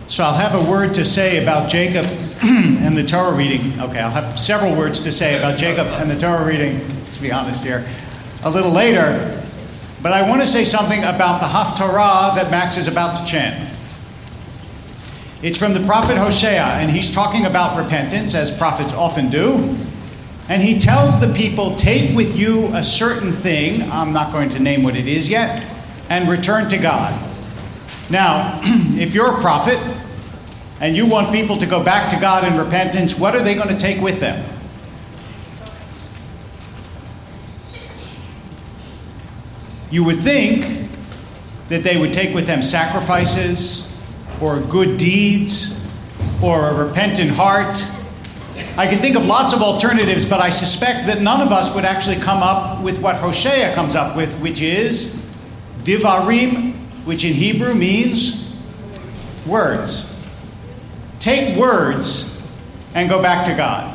So I'll have a word to say about Jacob and the Torah reading. Okay, I'll have several words to say about Jacob and the Torah reading, let's be honest here, a little later. But I want to say something about the Haftarah that Max is about to chant. It's from the prophet Hosea, and he's talking about repentance, as prophets often do. And he tells the people, take with you a certain thing, I'm not going to name what it is yet, and return to God. Now, if you're a prophet and you want people to go back to God in repentance, what are they going to take with them? You would think that they would take with them sacrifices or good deeds or a repentant heart. I can think of lots of alternatives, but I suspect that none of us would actually come up with what Hosea comes up with, which is Divarim, which in Hebrew means words. Take words and go back to God.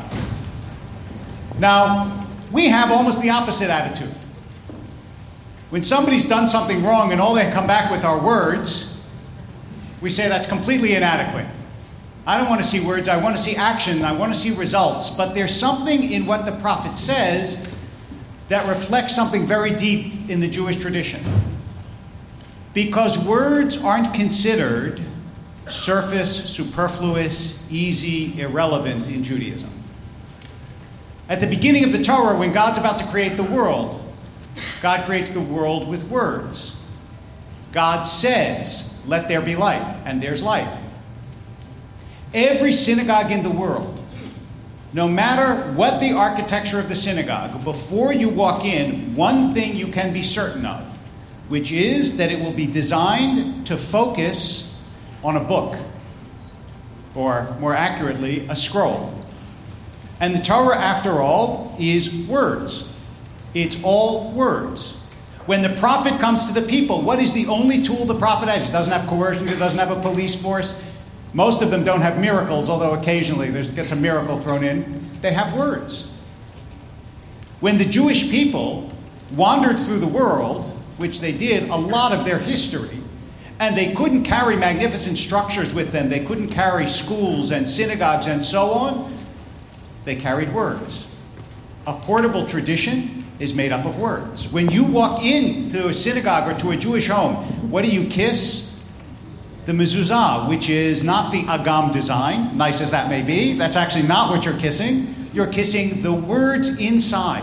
Now, we have almost the opposite attitude. When somebody's done something wrong and all they come back with are words, we say that's completely inadequate. I don't want to see words, I want to see action, I want to see results. But there's something in what the prophet says that reflects something very deep in the Jewish tradition. Because words aren't considered surface, superfluous, easy, irrelevant in Judaism. At the beginning of the Torah, when God's about to create the world, God creates the world with words. God says, let there be light, and there's light. Every synagogue in the world, no matter what the architecture of the synagogue, before you walk in, one thing you can be certain of, which is that it will be designed to focus on a book, or more accurately, a scroll. And the Torah, after all, is words. It's all words. When the prophet comes to the people, what is the only tool the prophet has? It doesn't have coercion, it doesn't have a police force. Most of them don't have miracles, although occasionally there gets a miracle thrown in. They have words. When the Jewish people wandered through the world, which they did a lot of their history, and they couldn't carry magnificent structures with them, they couldn't carry schools and synagogues and so on, they carried words. A portable tradition is made up of words. When you walk into a synagogue or to a Jewish home, what do you kiss? The mezuzah, which is not the agam design, nice as that may be. That's actually not what you're kissing. You're kissing the words inside.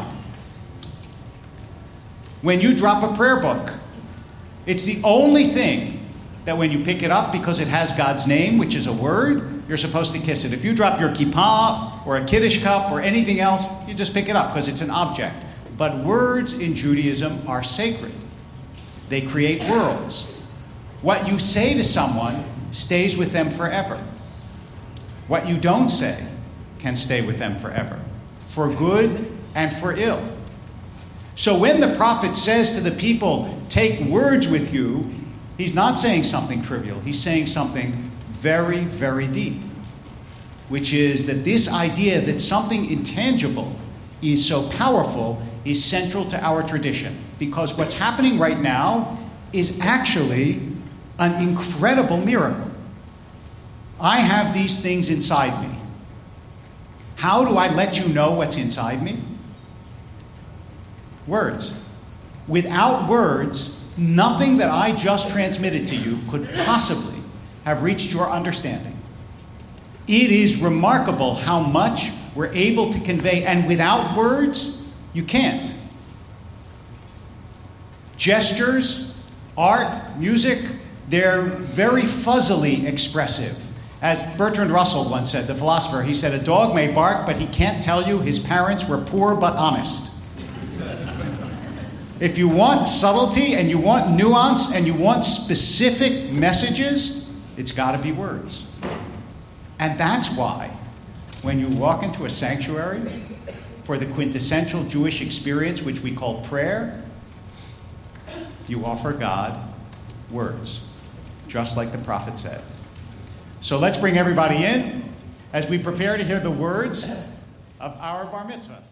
When you drop a prayer book, it's the only thing that when you pick it up, because it has God's name, which is a word, you're supposed to kiss it. If you drop your kippah or a kiddush cup or anything else, you just pick it up because it's an object. But words in Judaism are sacred. They create worlds. What you say to someone stays with them forever. What you don't say can stay with them forever, for good and for ill. So when the prophet says to the people, take words with you, he's not saying something trivial. He's saying something very, very deep, which is that this idea that something intangible is so powerful is central to our tradition. Because what's happening right now is actually an incredible miracle. I have these things inside me. How do I let you know what's inside me? Words. Without words, nothing that I just transmitted to you could possibly have reached your understanding. It is remarkable how much we're able to convey, and without words, you can't. Gestures, art, music, they're very fuzzily expressive. As Bertrand Russell once said, the philosopher, he said, a dog may bark, but he can't tell you his parents were poor but honest. If you want subtlety and you want nuance and you want specific messages, it's got to be words. And that's why when you walk into a sanctuary for the quintessential Jewish experience, which we call prayer, you offer God words, just like the prophet said. So let's bring everybody in as we prepare to hear the words of our bar mitzvah.